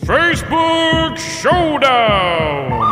Facebook Showdown!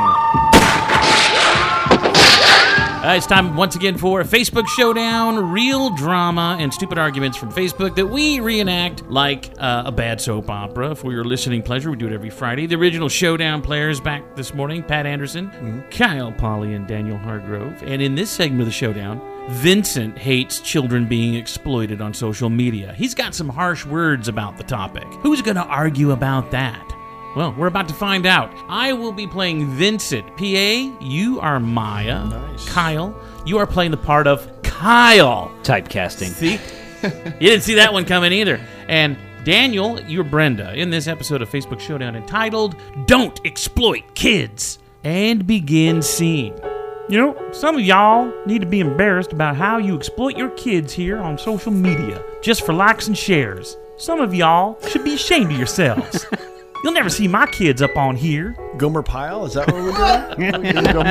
It's time once again for Facebook Showdown, real drama and stupid arguments from Facebook that we reenact like a bad soap opera for your listening pleasure. We do it every Friday. The original Showdown players back this morning, Pat Anderson, Kyle Polly, and Daniel Hargrove. And in this segment of the Showdown, Vincent hates children being exploited on social media. He's got some harsh words about the topic. Who's going to argue about that? Well, we're about to find out. I will be playing Vincent. PA, you are Maya. Nice. Kyle, you are playing the part of Kyle. Typecasting. See? You didn't see that one coming either. And Daniel, you're Brenda in this episode of Facebook Showdown entitled, Don't Exploit Kids. And begin scene. You know, some of y'all need to be embarrassed about how you exploit your kids here on social media, just for likes and shares. Some of y'all should be ashamed of yourselves. You'll never see my kids up on here. Gomer Pyle? Is that what we're doing? Gomer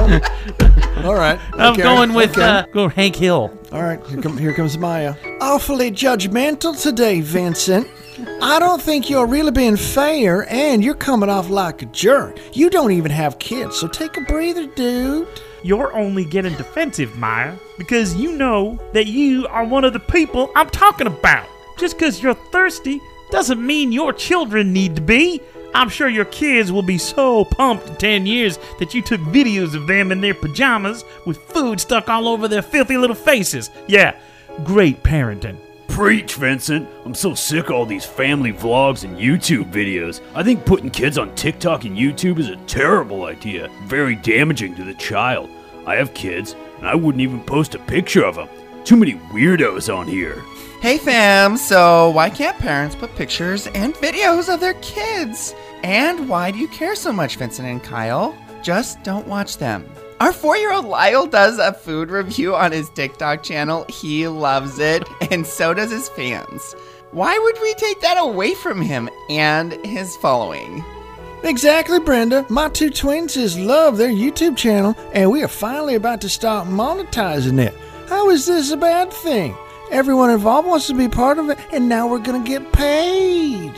Pyle? All right. I'm okay, going with okay. go Hank Hill. All right, here comes Maya. Awfully judgmental today, Vincent. I don't think you're really being fair, and you're coming off like a jerk. You don't even have kids, so take a breather, dude. You're only getting defensive, Maya, because you know that you are one of the people I'm talking about. Just because you're thirsty doesn't mean your children need to be. I'm sure your kids will be so pumped in 10 years that you took videos of them in their pajamas with food stuck all over their filthy little faces. Yeah, great parenting. Preach, Vincent. I'm so sick of all these family vlogs and YouTube videos. I think putting kids on TikTok and YouTube is a terrible idea. Very damaging to the child. I have kids, and I wouldn't even post a picture of them. Too many weirdos on here. Hey fam, so why can't parents put pictures and videos of their kids? And why do you care so much, Vincent and Kyle? Just don't watch them. Our 4-year-old Lyle does a food review on his TikTok channel. He loves it, and so does his fans. Why would we take that away from him and his following? Exactly, Brenda. My two twinsies love their YouTube channel, and we are finally about to start monetizing it. How is this a bad thing? Everyone involved wants to be part of it, and now we're going to get paid.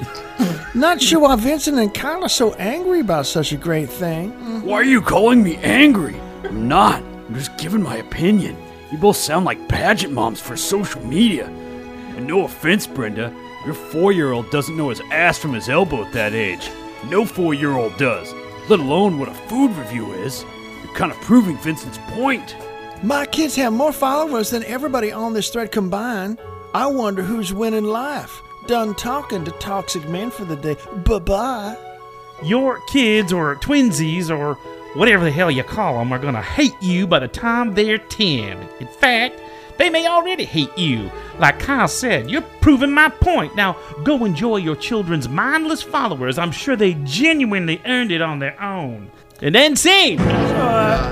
Not sure why Vincent and Kyle are so angry about such a great thing. Why are you calling me angry? I'm not. I'm just giving my opinion. You both sound like pageant moms for social media. And no offense, Brenda, your 4-year-old doesn't know his ass from his elbow at that age. No 4-year-old does, let alone what a food review is. You're kind of proving Vincent's point. My kids have more followers than everybody on this thread combined. I wonder who's winning life. Done talking to toxic men for the day. Bye-bye. Your kids or twinsies or whatever the hell you call them are going to hate you by the time they're 10. In fact, they may already hate you. Like Kyle said, you're proving my point. Now, go enjoy your children's mindless followers. I'm sure they genuinely earned it on their own. And then scene. I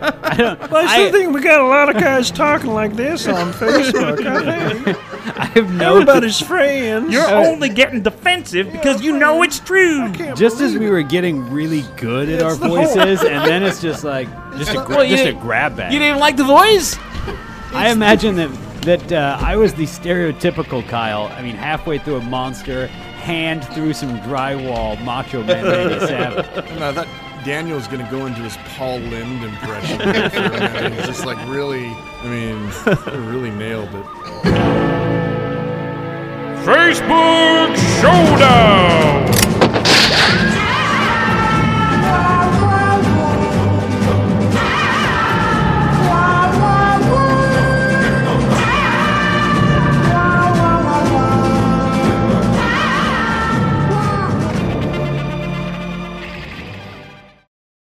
still think we got a lot of guys talking like this on Facebook. I think I have no... everybody's friends. You're only getting defensive because you know it's true. Just as we were getting really good at our voices, and then it's just like just a grab bag. You didn't like the voice? I imagine that I was the stereotypical Kyle. I mean, halfway through a Monster, hand through some drywall, Macho Man Randy Savage. No, that Daniel's going to go into his Paul Lind impression. He's just like really, really nailed it. Facebook Showdown!